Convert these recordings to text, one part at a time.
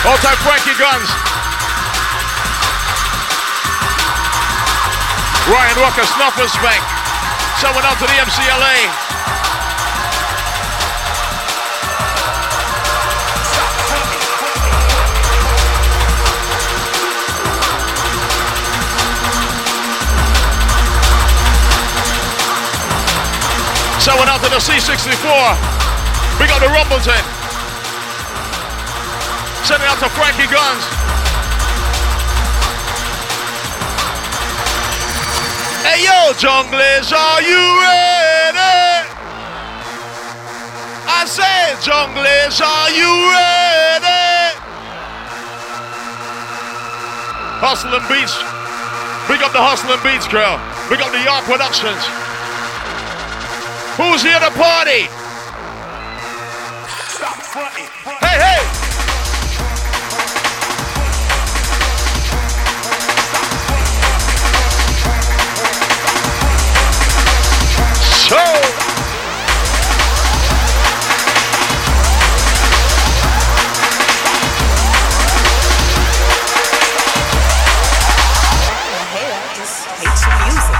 All time Frankie Guns. Ryan Walker, Snuffers Bank. Someone out to the MCLA. Someone out to the C64. We got the Rumbleton. Sending out to Frankie Guns. Hey yo, junglers, are you ready? I said, junglers, are you ready? Hustlin' Beats. Big up the Hustlin' Beats crowd. Big up the Yard Productions. Who's here to party? Stop fronting. Hey, hey! So. Hey, I just hate your music.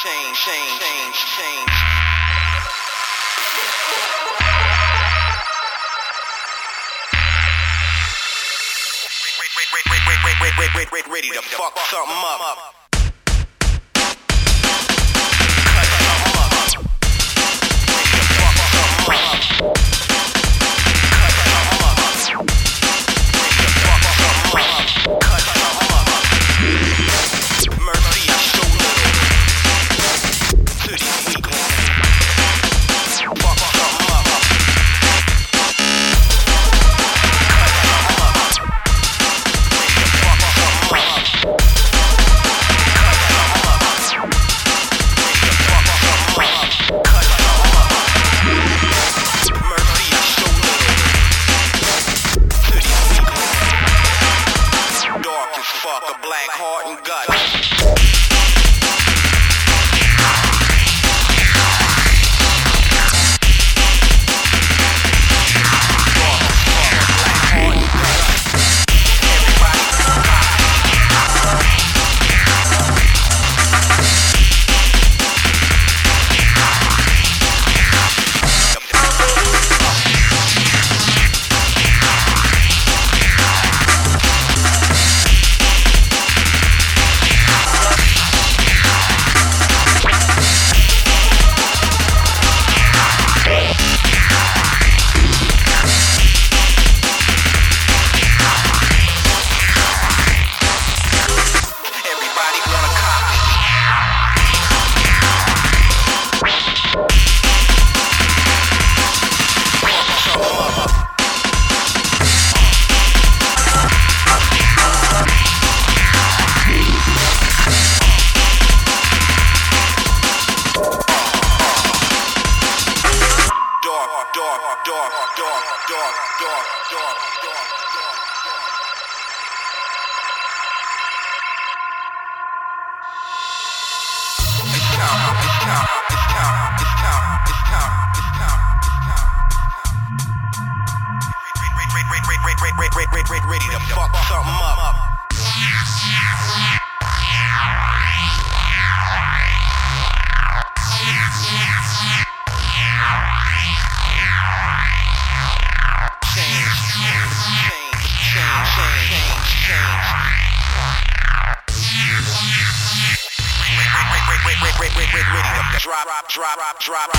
Ready to fuck something up. Ready to fuck something up. Drop.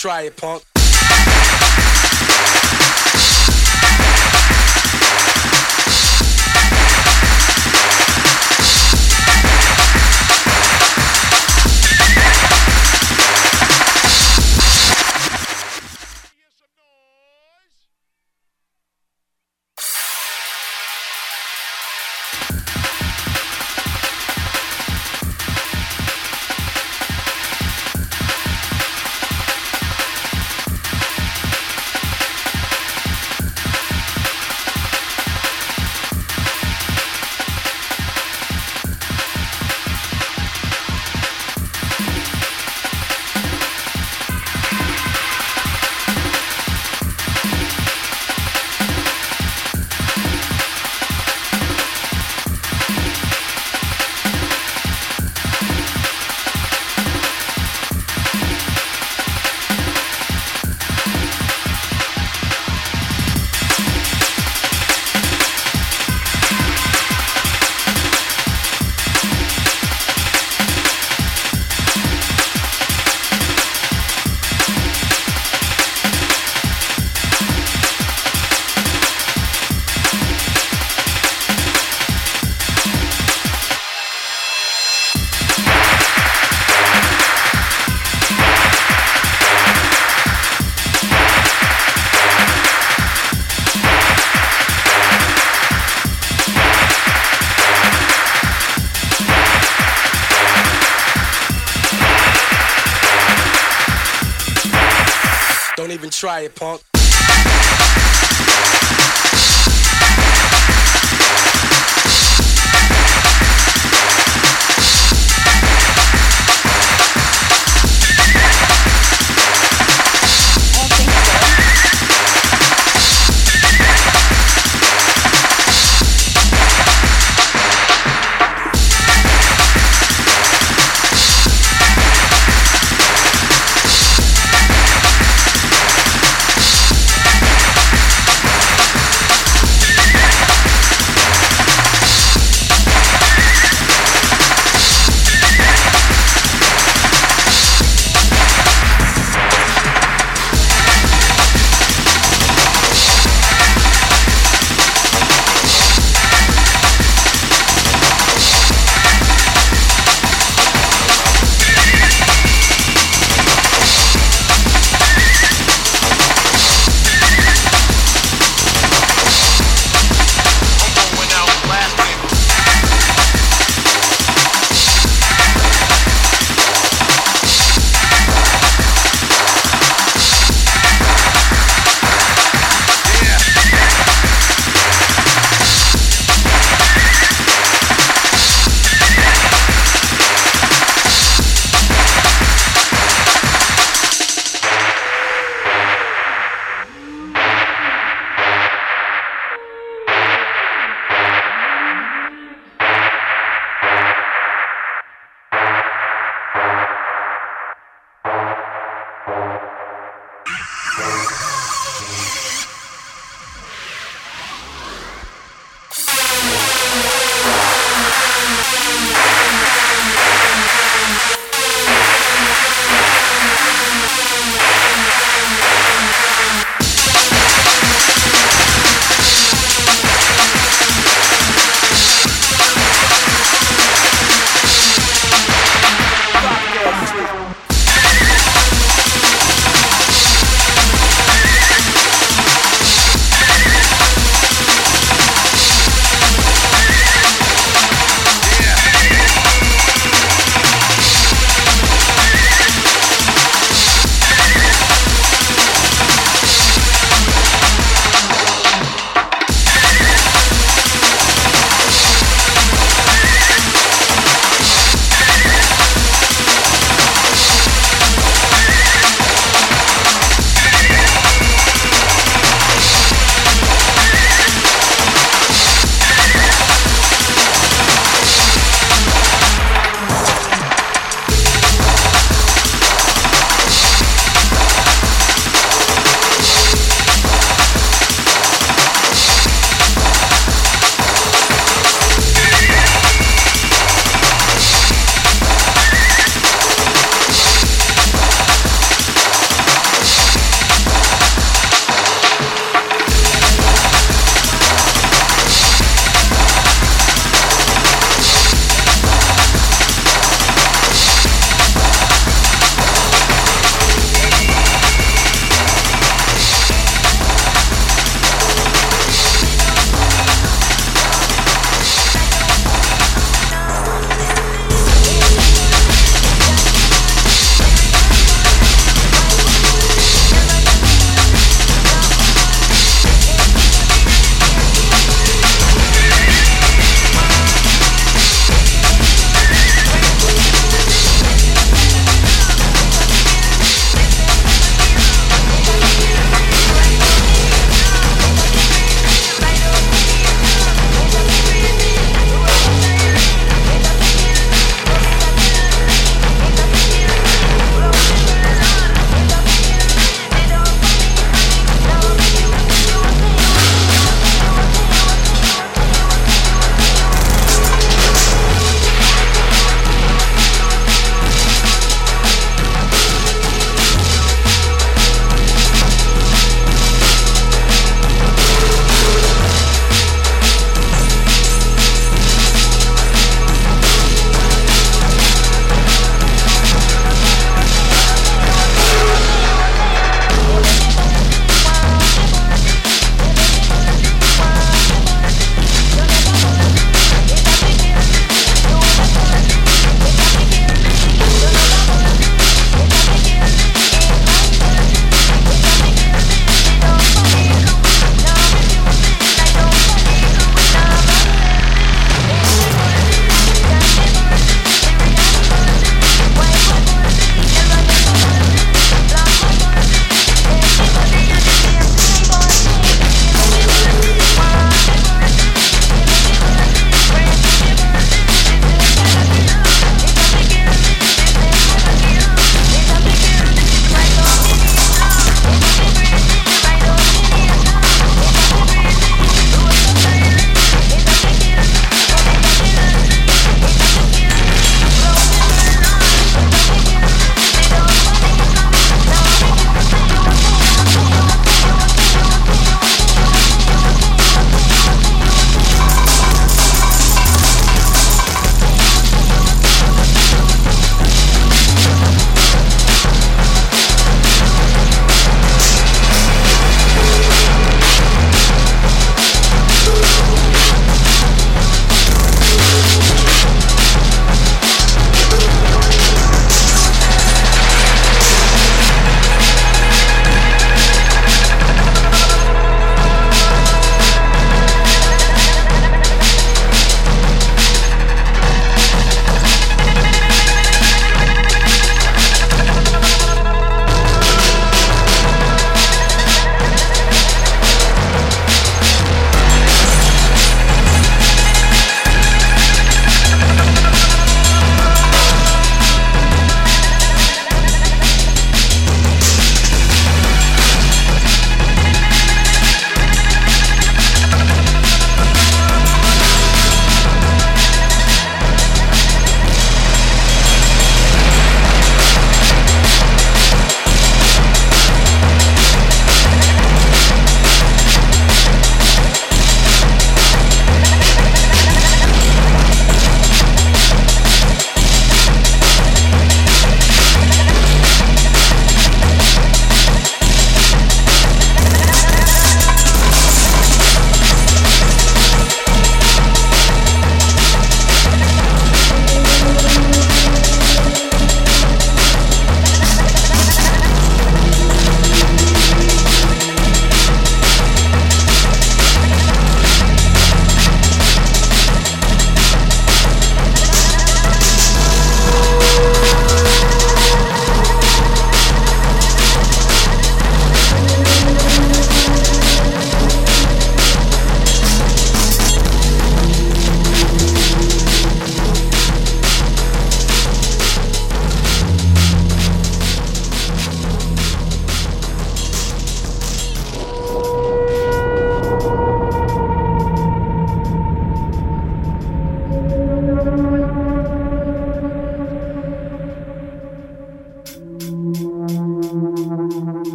try it, punk. Don't even try it, punk.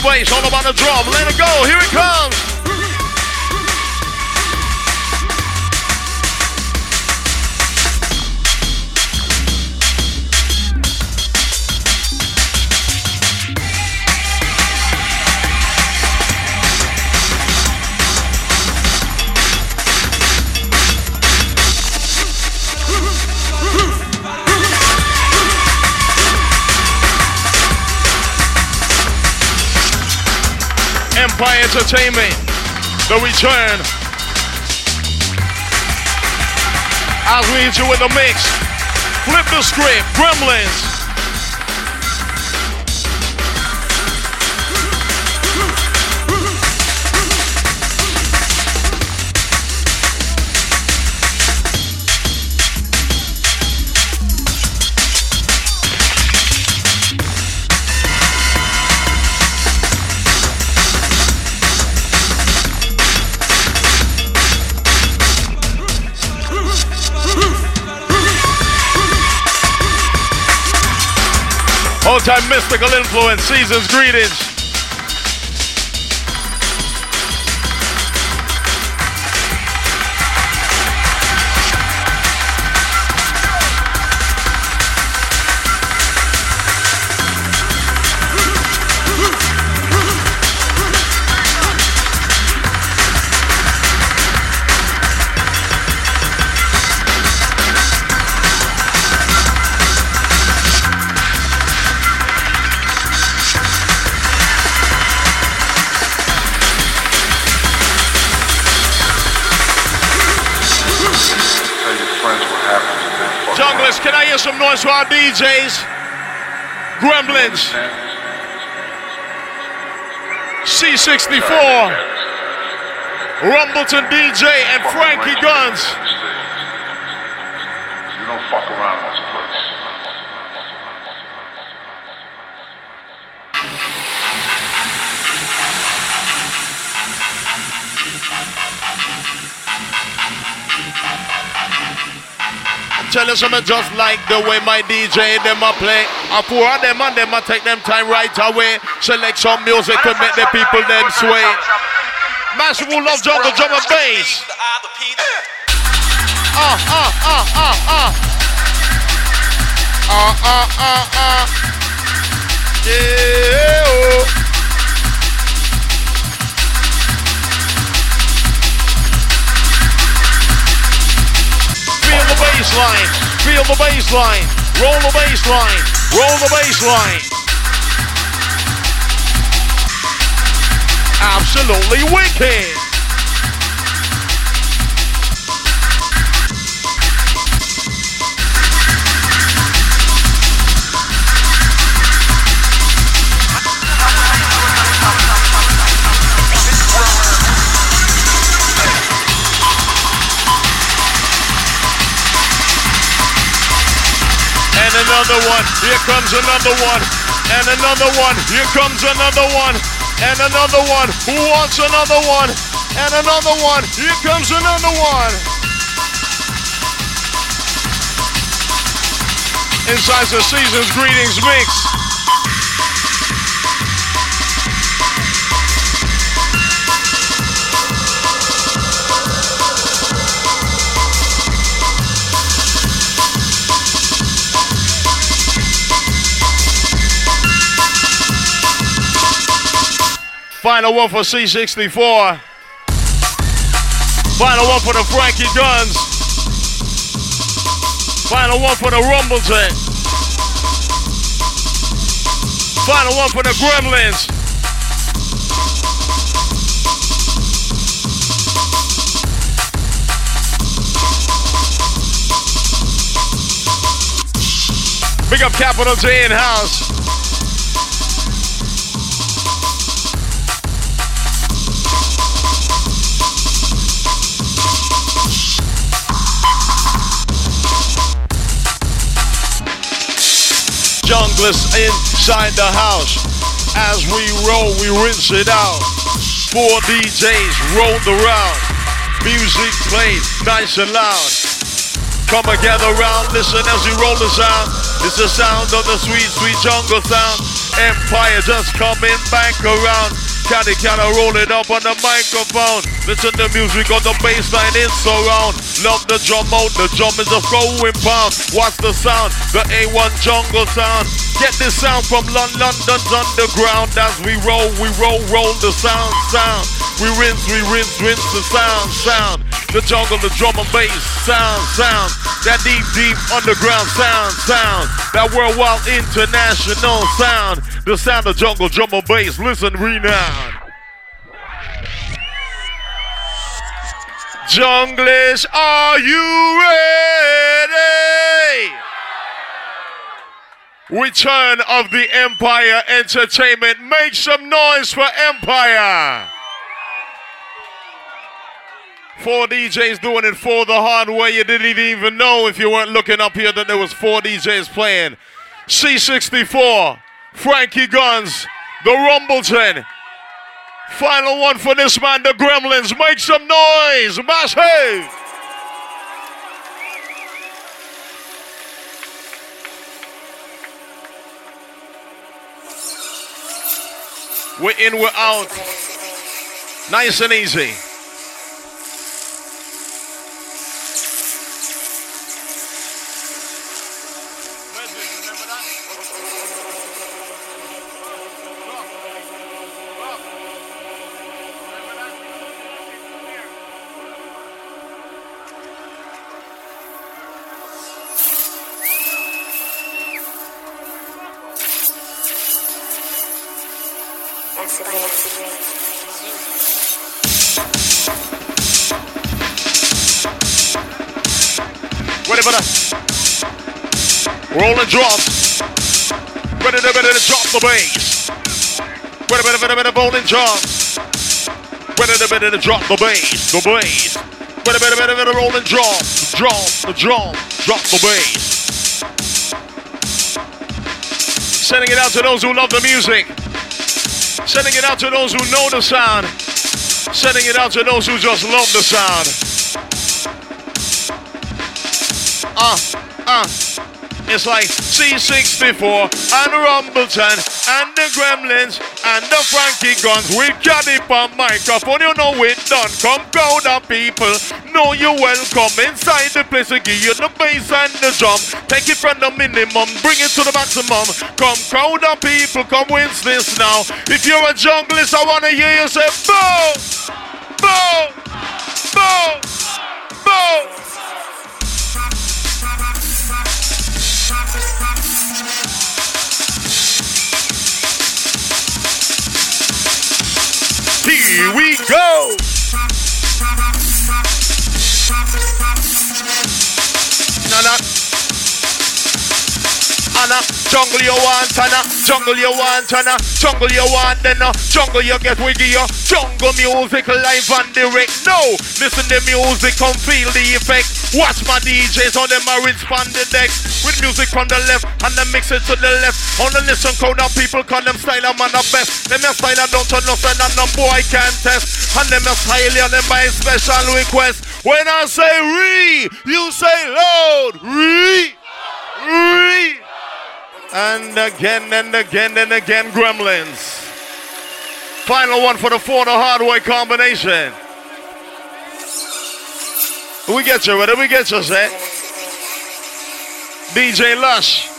bass, all about the drum. Let it go, here it comes. Empire Entertainment, the return. As we hit you with the mix, flip the script, Gremlins. All-time mystical influence, season's greetings. Junglers, can I hear some noise for our DJs? Gremlins. C64. Rumbleton DJ and Frankie Guns. You don't fuck around in this place. Tell you something, just like the way my DJ them a play. I pour on them and them a take them time right away. Select some music to make the people them sway. Massive who love jungle drum and bass. Yeah. Oh. Feel the bass line, feel the bass line, roll the bass line, roll the bass line. Absolutely wicked. And another one, here comes another one, and another one, here comes another one, and another one, who wants another one, and another one, here comes another one. Inside the season's greetings mix. Final one for C64. Final one for the Frankie Guns. Final one for the Rumbleton. Final one for the Gremlins. Big up Capital J in house. Junglers inside the house. As we roll, we rinse it out. 4 DJs rolled around. Music played nice and loud. Come and gather round, listen as we roll the sound. It's the sound of the sweet, sweet jungle sound. Empire just coming back around. Caddy roll it up on the microphone. Listen to music on the bassline in surround. Love the drum out, the drum is a going pound. What's the sound? The A1 jungle sound. Get this sound from London's underground. As we roll the sound. We rinse the sound. The jungle, the drum and bass sound. That deep underground sound. That worldwide international sound. The sound of jungle, drum and bass. Listen, renown. Junglish, are you ready? Return of the Empire Entertainment. Make some noise for Empire. 4 DJs doing it for the hard way. You didn't even know if you weren't looking up here that there was 4 DJs playing. C64, Frankie Guns, the Rumbleton. Final one for this man, the Gremlins. Make some noise, massive. We're in, we're out. Nice and easy. Ready for that? Rolling drums. Ready to drop the bass. Ready, rolling drums. Ready to drop the bass. Ready, rolling drums. Drop the bass. Sending it out to those who love the music. Sending it out to those who know the sound. Sending it out to those who just love the sound. It's like C64 and Rumbleton and the Gremlins and the Frankie Guns. We got it on microphone, you know it done. Come crowd of people, know you welcome. Inside the place to give you the bass and the drum. Take it from the minimum, bring it to the maximum. Come crowd of people, come wins this now. If you're a junglist, I wanna hear you say boo, boo, boo, boo. Here we go. Anna, jungle you want, Anna, jungle you want, Anna, jungle you want, then jungle you get wiggy, jungle music live and direct. No, listen to music, come feel the effect. Watch my DJs on them respond the decks with music from the left and then mix it to the left. On the listen crowd of people call them style a man the best. Them a style I don't turn nothing and no boy can't test. And them a style and them by special request. When I say re, you say loud. Re. And again, Gremlins. Final one for the 4 the hard way combination. We get you ready, we get you set. DJ Lush.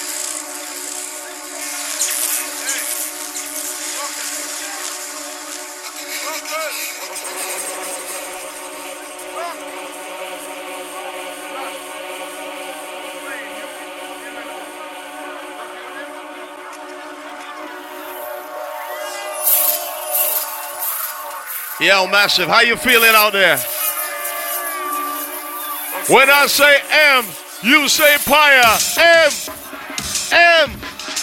Yo, Massive, how you feeling out there? When I say M, you say Pyre. M.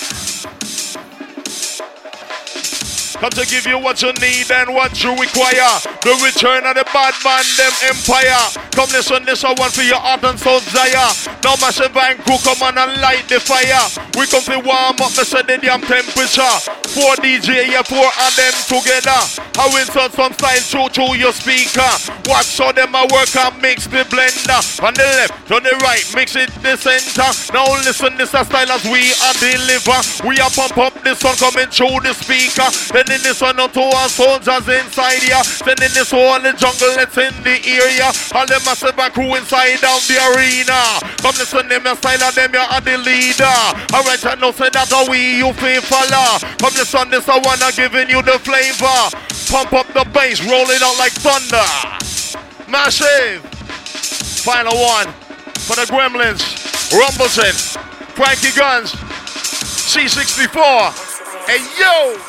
Come to give you what you need and what you require. The return of the bad man, them Empire. Come listen, this a one for your heart and soul desire. Now Massive and crew come on and light the fire. We come to warm up the the damn temperature. 4 DJ, yeah, 4 of them together. I insert some style through your speaker. Watch how them a work and mix the blender. On the left, on the right, mix it the center. Now listen, this a style as we are deliver. We are pump up this one coming through the speaker. Sending this one out to our soldiers inside here. Sending this one the jungle that's in the area. All them Massive and crew inside down the arena. Come listen, them your style and them you are the leader. Alright, I know say that how we you feel follow. Come listen, this I wanna giving you the flavor. Pump up the bass, rolling out like thunder. Massive. Final one for the Gremlins, Rumbleton, Frankie Guns, C64. Hey yo!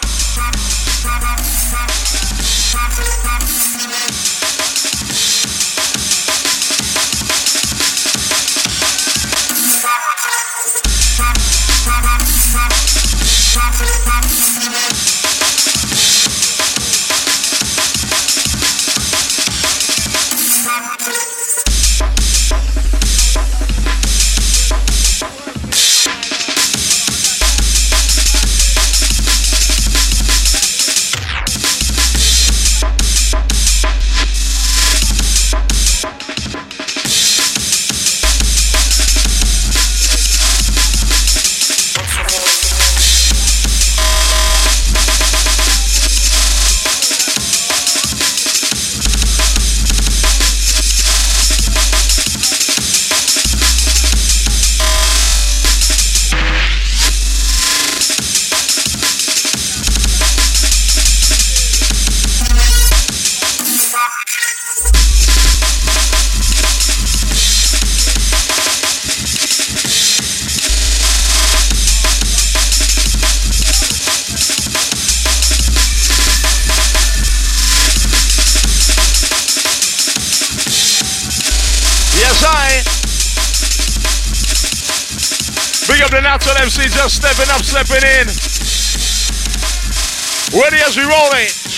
Big up the natural MC, just stepping up, stepping in. Ready as we roll it.